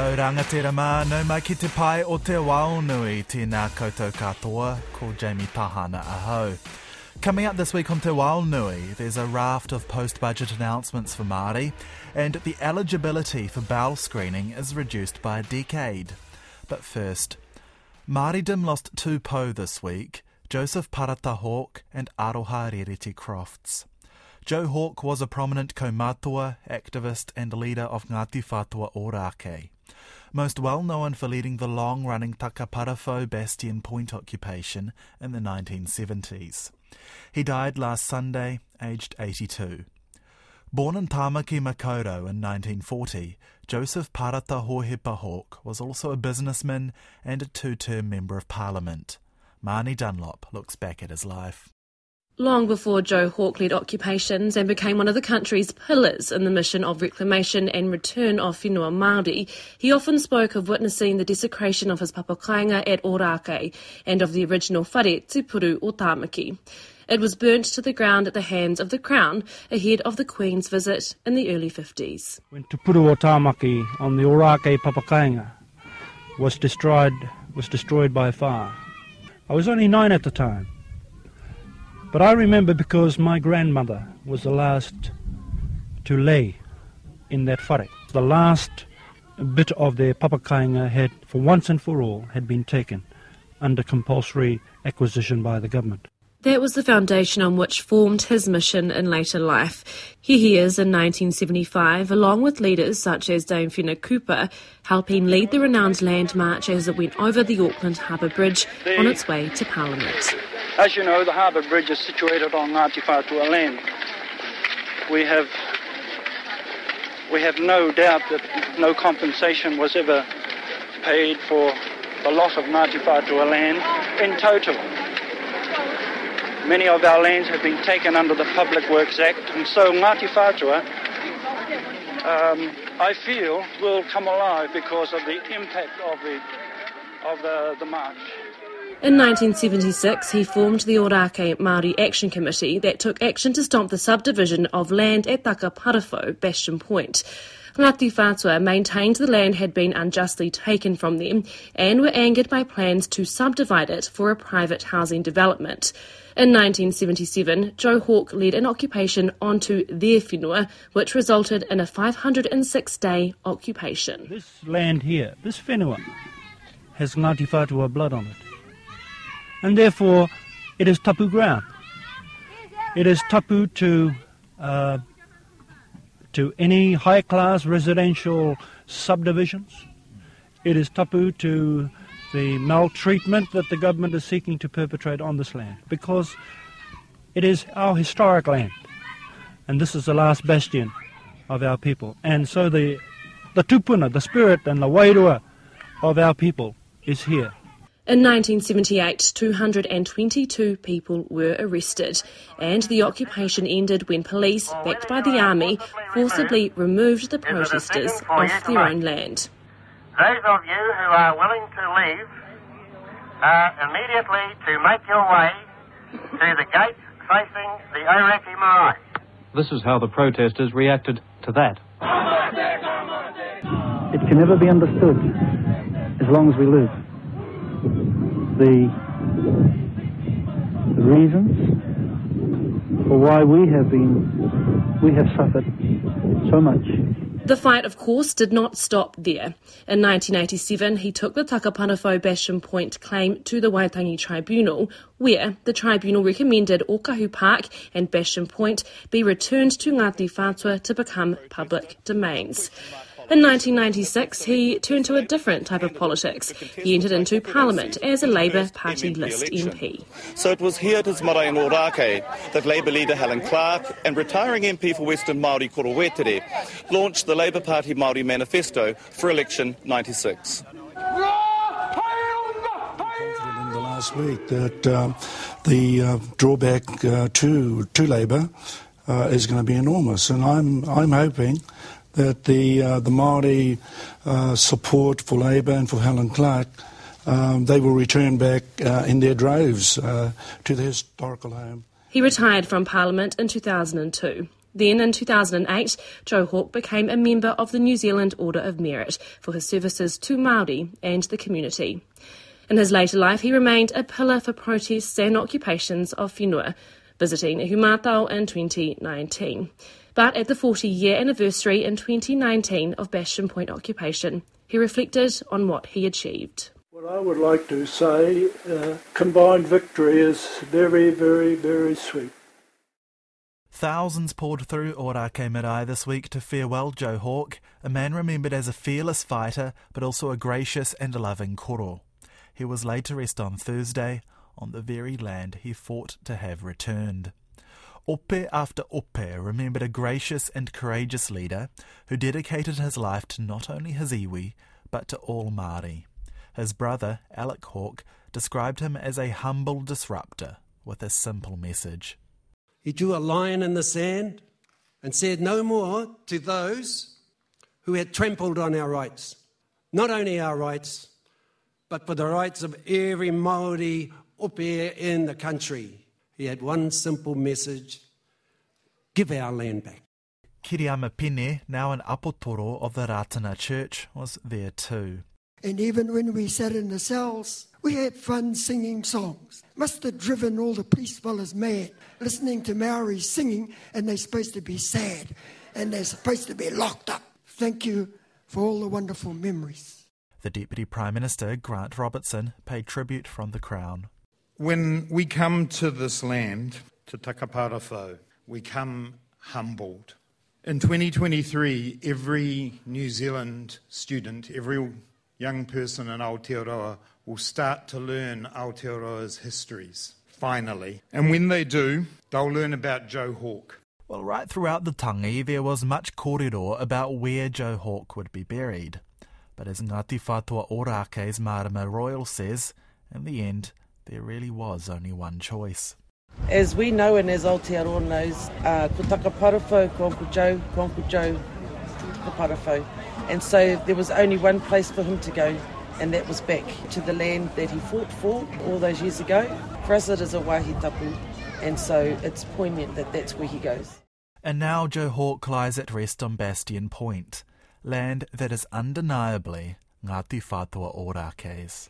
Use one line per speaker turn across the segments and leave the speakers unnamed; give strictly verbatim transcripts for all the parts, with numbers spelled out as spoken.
Ko rangatira mā, no mai ki te pai o te Waonui, tēnā koutou katoa, ko Jamie Tahana ahau. Coming up this week on Te Waonui, there's a raft of post-budget announcements for Māori, and the eligibility for bowel screening is reduced by a decade. But first, Māoridom lost two po this week, Joseph Parata Hawke and Aroha Rereti Crofts. Joe Hawke was a prominent kaumātua, activist and leader of Ngāti Whātua Ōrākei, most well known for leading the long-running Takaparafo Bastion Point occupation in the nineteen seventies. He died last Sunday, aged eighty-two. Born in Tāmaki, Makaurau in nineteen forty, Joseph Parata Hohepa Hawke was also a businessman and a two-term Member of Parliament. Marnie Dunlop looks back at his life.
Long before Joe Hawke led occupations and became one of the country's pillars in the mission of reclamation and return of whenua Māori, he often spoke of witnessing the desecration of his papakainga at Ōrākei and of the original whare Te Puru o Tāmaki. It was burnt to the ground at the hands of the Crown ahead of the Queen's visit in the early fifties.
When Te Puru o Tāmaki on the Ōrākei papakainga was destroyed, was destroyed by fire, I was only nine at the time. But I remember because my grandmother was the last to lay in that whare. The last bit of their papakainga had, for once and for all, had been taken under compulsory acquisition by the government.
That was the foundation on which formed his mission in later life. Here he is in nineteen seventy-five, along with leaders such as Dame Whina Cooper, helping lead the renowned Land March as it went over the Auckland Harbour Bridge on its way to Parliament.
As you know, the Harbour Bridge is situated on Ngāti Whātua land. We have, we have no doubt that no compensation was ever paid for the loss of Ngāti Whātua land in total. Many of our lands have been taken under the Public Works Act, and so Ngāti Whātua, um, I feel, will come alive because of the impact of the, of the, the march.
In nineteen seventy-six, he formed the Ōrākei Māori Action Committee that took action to stop the subdivision of land at Takaparafo, Bastion Point. Ngāti Whātua maintained the land had been unjustly taken from them and were angered by plans to subdivide it for a private housing development. In nineteen seventy-seven, Joe Hawke led an occupation onto their whenua, which resulted in a five hundred six day occupation.
This land here, this whenua, has Ngāti Whātua blood on it. And therefore, it is tapu ground. It is tapu to uh, to any high-class residential subdivisions. It is tapu to the maltreatment that the government is seeking to perpetrate on this land, because it is our historic land, and this is the last bastion of our people. And so the the tupuna, the spirit and the wairua of our people is here.
In nineteen seventy-eight, two hundred twenty-two people were arrested, and the occupation ended when police, backed by the army, forcibly removed the protesters off their own land.
Those of you who are willing to leave, uh, immediately to make your way to the gate facing the Ōrākei Marae.
This is how the protesters reacted to that.
It can never be understood as long as we live. The, the reasons for why we have been, we have suffered so much.
The fight, of course, did not stop there. In nineteen eighty-seven, he took the Takaparafo Bastion Point claim to the Waitangi Tribunal, where the tribunal recommended Ōkahu Park and Bastion Point be returned to Ngāti Whātua to become public domains. In nineteen ninety-six, he turned to a different type of politics. He entered into Parliament as a Labour Party list M P.
So it was here at his marae in Ōrākei that Labour leader Helen Clark and retiring M P for Western Māori Koro Wetere launched the Labour Party Māori Manifesto for election ninety-six.
In the last week that um, the uh, drawback uh, to to Labour uh, is going to be enormous, and I'm I'm hoping that the uh, the Māori uh, support for Labour and for Helen Clark, um, they will return back uh, in their droves uh, to their historical home.
He retired from Parliament in two thousand two. Then in two thousand eight, Joe Hawke became a member of the New Zealand Order of Merit for his services to Māori and the community. In his later life, he remained a pillar for protests and occupations of whenua, visiting Ihumātao in twenty nineteen. But at the forty-year anniversary in twenty nineteen of Bastion Point occupation, he reflected on what he achieved.
What I would like to say, uh, combined victory is very, very, very sweet.
Thousands poured through Ōrākei Marae this week to farewell Joe Hawke, a man remembered as a fearless fighter but also a gracious and loving koro. He was laid to rest on Thursday on the very land he fought to have returned. Ope after Ope remembered a gracious and courageous leader who dedicated his life to not only his iwi but to all Māori. His brother, Alec Hawke, described him as a humble disruptor with a simple message.
He drew a line in the sand and said no more to those who had trampled on our rights. Not only our rights, but for the rights of every Māori ope in the country. He had one simple message: give our land back.
Kiriama Pene, now an apotoro of the Ratana Church, was there too.
And even when we sat in the cells, we had fun singing songs. Must have driven all the police fellas mad, listening to Maoris singing, and they're supposed to be sad, and they're supposed to be locked up. Thank you for all the wonderful memories.
The Deputy Prime Minister, Grant Robertson, paid tribute from the Crown.
When we come to this land, to Takaparawhau, we come humbled. In twenty twenty-three, every New Zealand student, every young person in Aotearoa will start to learn Aotearoa's histories, finally. And when they do, they'll learn about Joe Hawke.
Well, right throughout the tangi, there was much kōrero about where Joe Hawke would be buried. But as Ngāti Whātua Ōrākei's Marama Royal says, in the end, there really was only one choice.
As we know and as Aotearoa knows, uh, ko Takaparawhau, ko Uncle Joe, ko Uncle Joe, Takaparawhau. And so there was only one place for him to go, and that was back to the land that he fought for all those years ago. For us it is a wāhi tapu, and so it's poignant that that's where he goes.
And now Joe Hawke lies at rest on Bastion Point, land that is undeniably Ngāti Whātua Ōrākei's.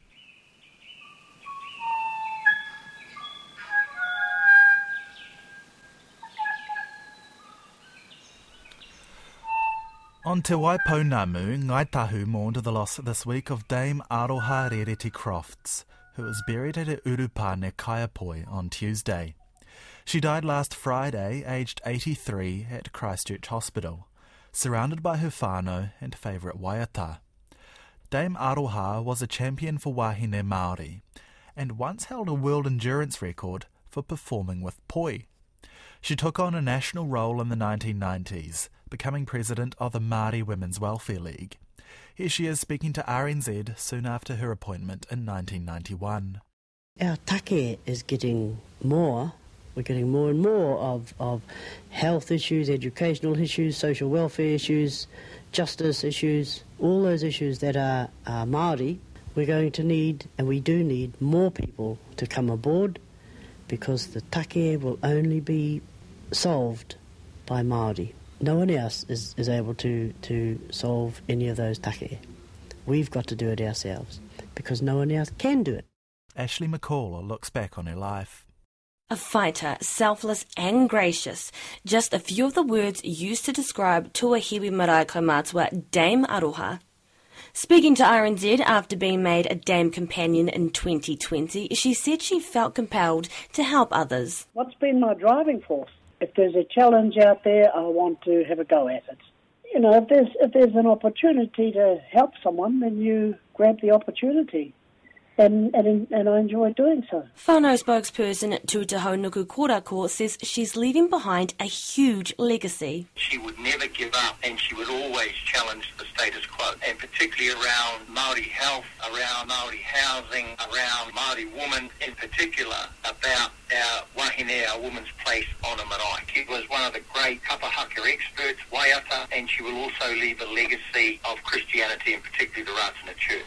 On Te Waipounamu, Ngāi Tahu mourned the loss this week of Dame Aroha Rereti Crofts, who was buried at her urupane Kaiapoi on Tuesday. She died last Friday, aged eighty-three, at Christchurch Hospital, surrounded by her whānau and favourite waiata. Dame Aroha was a champion for wahine Māori, and once held a world endurance record for performing with poi. She took on a national role in the nineteen nineties, becoming president of the Māori Women's Welfare League. Here she is speaking to R N Z soon after her appointment in nineteen ninety-one.
Our take is getting more, we're getting more and more of, of health issues, educational issues, social welfare issues, justice issues, all those issues that are, are Māori. We're going to need, and we do need, more people to come aboard, because the take will only be solved by Māori. No one else is, is able to, to solve any of those take. We've got to do it ourselves, because no one else can do it.
Ashley McCall looks back on her life.
A fighter, selfless and gracious. Just a few of the words used to describe Tuahiwi Marae Kaumātua Dame Aroha. Speaking to R N Z after being made a Dame Companion in twenty twenty, she said she felt compelled to help others.
What's been my driving force? If there's a challenge out there, I want to have a go at it. You know, if there's if there's an opportunity to help someone, then you grab the opportunity. And, and, and I enjoy doing so.
Whānau spokesperson Tūtaho Nuku Korako says she's leaving behind a huge legacy.
She would never give up, and she would always challenge the status quo, and particularly around Māori health, around Māori housing, around Māori women in particular, about our wahine, our woman's place on a marae. She was one of the great kapahaka experts, waiata, and she will also leave a legacy of Christianity, and particularly the Ratana Church.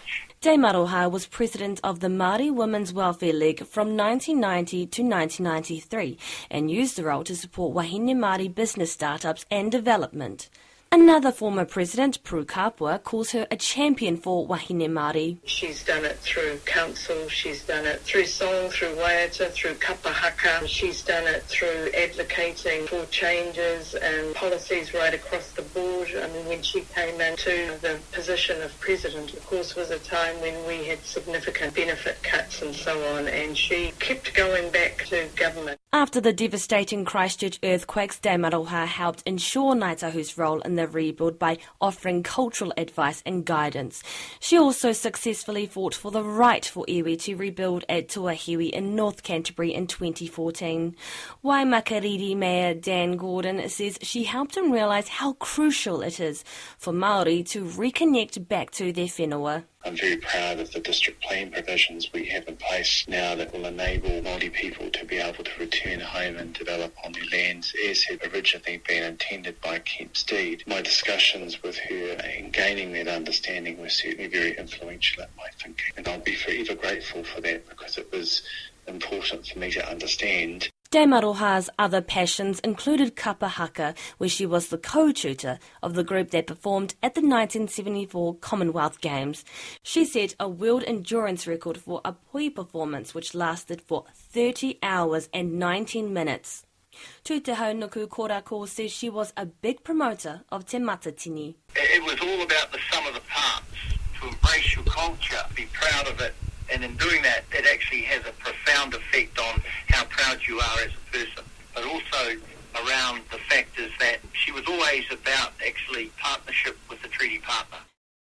Dame Aroha was president of the Māori Women's Welfare League from nineteen ninety to nineteen ninety-three and used the role to support wahine Māori business startups and development. Another former president, Prue Kapua, calls her a champion for wahine Māori.
She's done it through council, she's done it through song, through waiata, through kapahaka. She's done it through advocating for changes and policies right across the board. I mean, when she came into the position of president, of course, was a time when we had significant benefit cuts and so on, and she kept going back to government.
After the devastating Christchurch earthquakes, Dame Aroha helped ensure Ngāi Tahu's role in the rebuild by offering cultural advice and guidance. She also successfully fought for the right for iwi to rebuild at Tuahiwi in North Canterbury in twenty fourteen. Waimakariri Mayor Dan Gordon says she helped him realise how crucial it is for Māori to reconnect back to their whenua.
I'm very proud of the district plan provisions we have in place now that will enable Māori people to be able to return home and develop on their lands as had originally been intended by Kent Steed. My discussions with her and gaining that understanding were certainly very influential in my thinking, and I'll be forever grateful for that because it was important for me to understand.
Dame Aroha's other passions included kapahaka, where she was the co-tutor of the group that performed at the nineteen seventy-four Commonwealth Games. She set a world endurance record for a pui performance which lasted for thirty hours and nineteen minutes. Tūtehau Nuku Korako says she was a big promoter of Te Matatini.
It was all about the sum of the parts, to embrace your culture, be proud of it, and in doing that, it actually has a profound effect on how proud you are as a person. But also around the fact is that she was always about actually partnership with the treaty partner.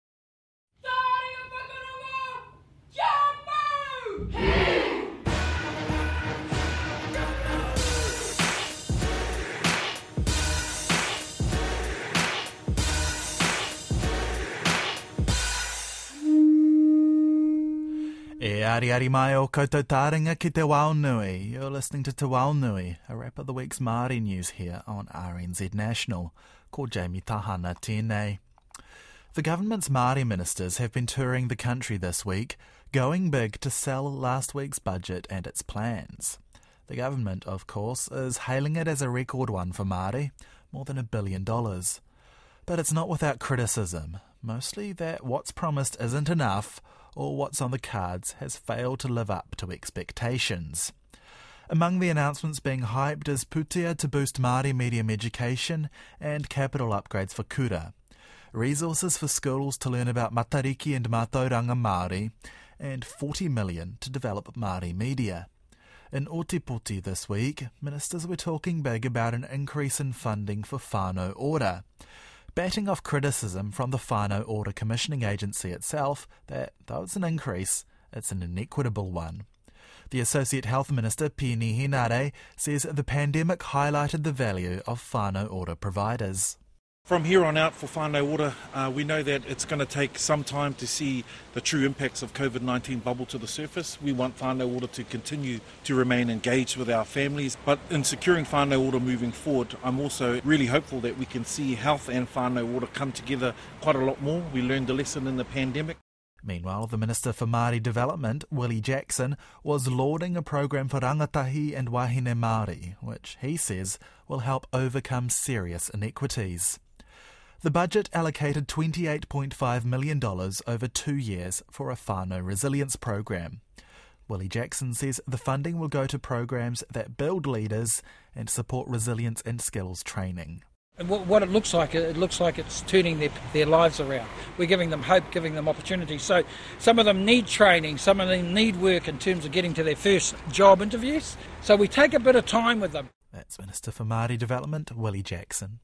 E ari ari mai o koutou tāringa ki Te Waunui. You're listening to Te Waunui, a wrap of the week's Māori news here on R N Z National. Ko Jamie Tahana tēnei. The government's Māori ministers have been touring the country this week, going big to sell last week's budget and its plans. The government, of course, is hailing it as a record one for Māori, more than a billion dollars. But it's not without criticism, mostly that what's promised isn't enough, or what's on the cards has failed to live up to expectations. Among the announcements being hyped is putea to boost Māori medium education and capital upgrades for kura, resources for schools to learn about matariki and mātauranga Māori, and forty million dollars to develop Māori media. In Ōtepoti this week, ministers were talking big about an increase in funding for whānau ora, batting off criticism from the Whānau Ora Commissioning Agency itself that, though it's an increase, it's an inequitable one. The Associate Health Minister, Pieni Hinare, says the pandemic highlighted the value of Whānau Ora providers.
From here on out for Whānau Ora, uh, we know that it's going to take some time to see the true impacts of COVID nineteen bubble to the surface. We want Whānau Ora to continue to remain engaged with our families, but in securing Whānau Ora moving forward, I'm also really hopeful that we can see health and Whānau Ora come together quite a lot more. We learned a lesson in the pandemic.
Meanwhile, the Minister for Māori Development, Willie Jackson, was lauding a program for rangatahi and wahine Māori, which he says will help overcome serious inequities. The budget allocated twenty-eight point five million dollars over two years for a whānau resilience program. Willie Jackson says the funding will go to programs that build leaders and support resilience and skills training.
And what it looks like, it looks like it's turning their, their lives around. We're giving them hope, giving them opportunity. So some of them need training, some of them need work in terms of getting to their first job interviews. So we take a bit of time with them.
That's Minister for Māori Development, Willie Jackson.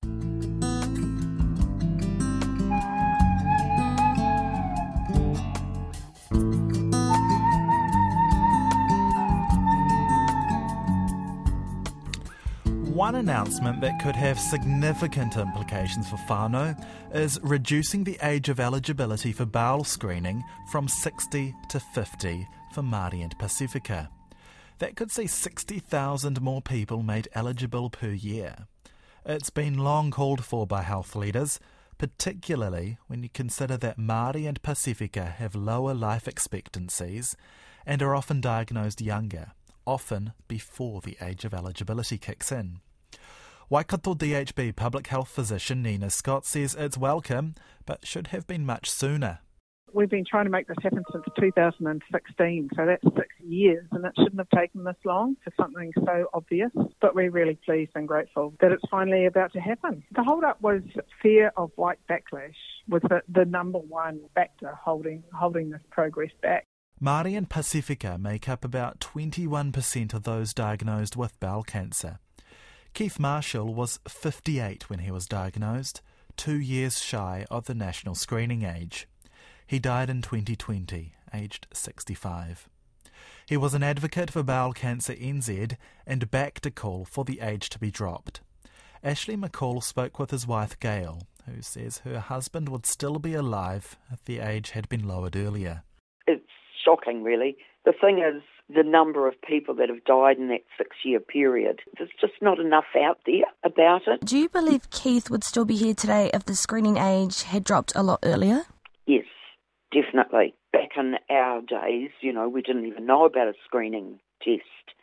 One announcement that could have significant implications for whānau is reducing the age of eligibility for bowel screening from sixty to fifty for Māori and Pacifica. That could see sixty thousand more people made eligible per year. It's been long called for by health leaders, particularly when you consider that Māori and Pasifika have lower life expectancies and are often diagnosed younger, often before the age of eligibility kicks in. Waikato D H B public health physician Nina Scott says it's welcome, but should have been much sooner.
We've been trying to make this happen since two thousand sixteen, so that's six years, and it shouldn't have taken this long for something so obvious. But we're really pleased and grateful that it's finally about to happen. The hold-up was fear of white backlash, was the, the number one factor holding holding this progress back.
Māori and Pasifika make up about twenty-one percent of those diagnosed with bowel cancer. Keith Marshall was fifty-eight when he was diagnosed, two years shy of the national screening age. He died in twenty twenty, aged sixty-five. He was an advocate for Bowel Cancer N Z and backed a call for the age to be dropped. Ashley McCall spoke with his wife Gail, who says her husband would still be alive if the age had been lowered earlier.
It's shocking, really. The thing is, the number of people that have died in that six-year period, there's just not enough out there about it.
Do you believe Keith would still be here today if the screening age had dropped a lot earlier?
Yes, definitely. Back in our days, you know, we didn't even know about a screening test.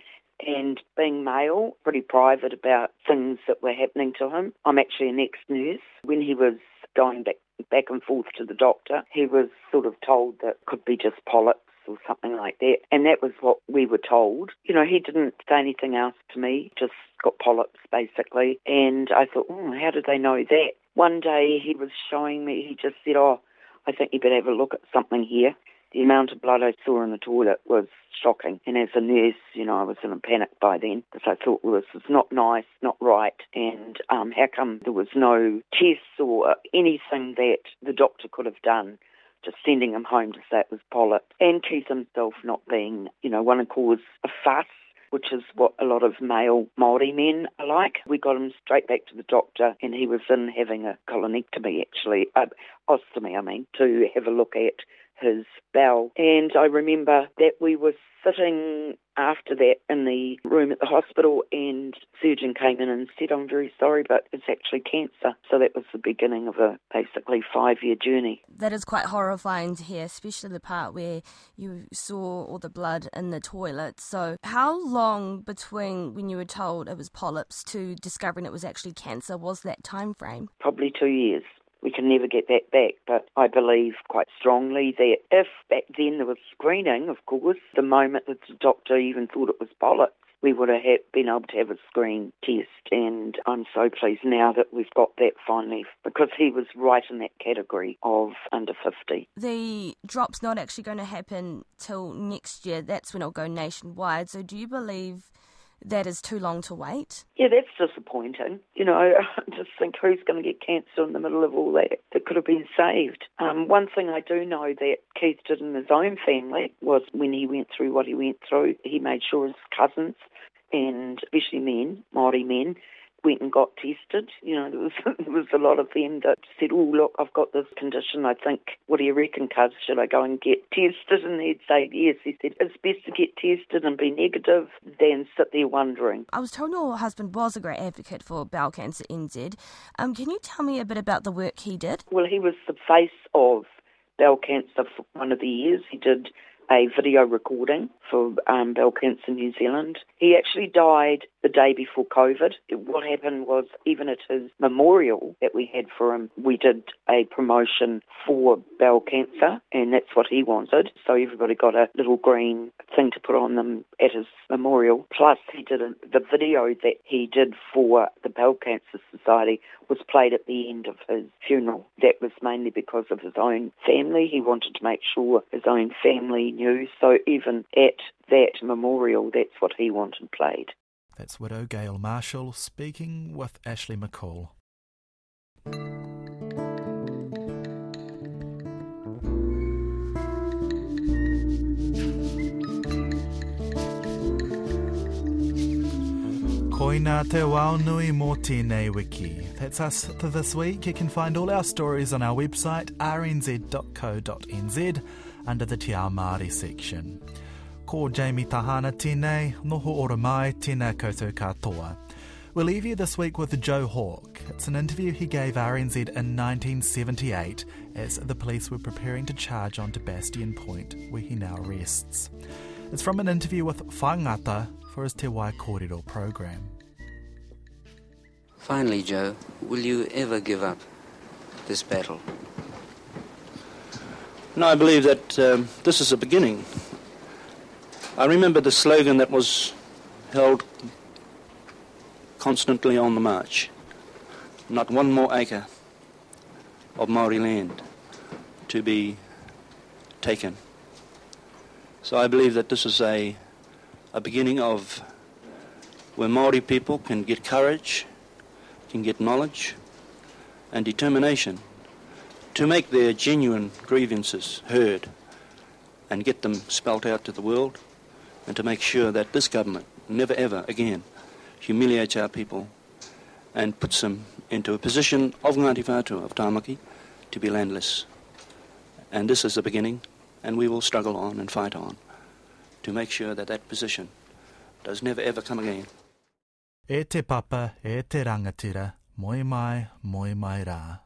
And being male, pretty private about things that were happening to him. I'm actually an ex-nurse. When he was going back, back and forth to the doctor, he was sort of told that it could be just polyps or something like that. And that was what we were told. You know, he didn't say anything else to me, just got polyps basically. And I thought, oh, how did they know that? One day he was showing me, he just said, oh, I think you better have a look at something here. The amount of blood I saw in the toilet was shocking. And as a nurse, you know, I was in a panic by then because I thought, well, this is not nice, not right. And um, how come there was no tests or anything that the doctor could have done, just sending him home to say it was polyp. And Keith himself not being, you know, want to cause a fuss, which is what a lot of male Māori men are like. We got him straight back to the doctor, and he was in having a colonectomy, actually, uh, ostomy, I mean, to have a look at his bowel. And I remember that we were sitting after that in the room at the hospital, and surgeon came in and said, I'm very sorry, but it's actually cancer. So that was the beginning of a basically five-year journey.
That is quite horrifying to hear, especially the part where you saw all the blood in the toilet. So how long between when you were told it was polyps to discovering it was actually cancer was that time frame?
Probably two years. We can never get that back, but I believe quite strongly that if back then there was screening, of course, the moment that the doctor even thought it was polyps, we would have had, been able to have a screen test. And I'm so pleased now that we've got that finally, because he was right in that category of under fifty.
The drop's not actually going to happen till next year. That's when it'll go nationwide. So do you believe that is too long to wait?
Yeah, that's disappointing. You know, I just think who's going to get cancer in the middle of all that that could have been saved. Um, one thing I do know that Keith did in his own family was when he went through what he went through, he made sure his cousins, and especially men, Māori men, went and got tested. You know, there was, there was a lot of them that said, oh, look, I've got this condition, I think, what do you reckon, cuz, should I go and get tested? And he'd say, yes. He said, it's best to get tested and be negative than sit there wondering.
I was told your husband was a great advocate for Bowel Cancer N Z. Um, can you tell me a bit about the work he did?
Well, he was the face of bowel cancer for one of the years. He did a video recording for um, Bowel Cancer New Zealand. He actually died the day before COVID. What happened was, even at his memorial that we had for him, we did a promotion for bowel cancer, and that's what he wanted. So everybody got a little green thing to put on them at his memorial. Plus, he did a, the video that he did for the Bowel Cancer Society was played at the end of his funeral. That was mainly because of his own family. He wanted to make sure his own family knew. So even at that memorial, that's what he wanted played.
That's widow Gail Marshall speaking with Ashley McCall. Koina te waunui mō tēnei wiki. That's us for this week. You can find all our stories on our website r n z dot co dot n z under the Te Ao Māori section. Ko Jamie Tahana tēnei, noho ora mai tēnā koutou katoa. We'll leave you this week with Joe Hawke. It's an interview he gave R N Z in nineteen seventy-eight as the police were preparing to charge onto Bastion Point, where he now rests. It's from an interview with Whaingata for his Te Wai Kōrero program.
Finally, Joe, will you ever give up this battle?
No, I believe that um, this is a beginning. I remember the slogan that was held constantly on the march: not one more acre of Māori land to be taken. So I believe that this is a, a beginning of where Māori people can get courage, can get knowledge and determination to make their genuine grievances heard and get them spelt out to the world, and to make sure that this government never ever again humiliates our people and puts them into a position of Ngāti Whātua, of Tāmaki, to be landless. And this is the beginning, and we will struggle on and fight on to make sure that that position does never ever come again.
E te papa, e te rangatira, moi mai, moi mai rā.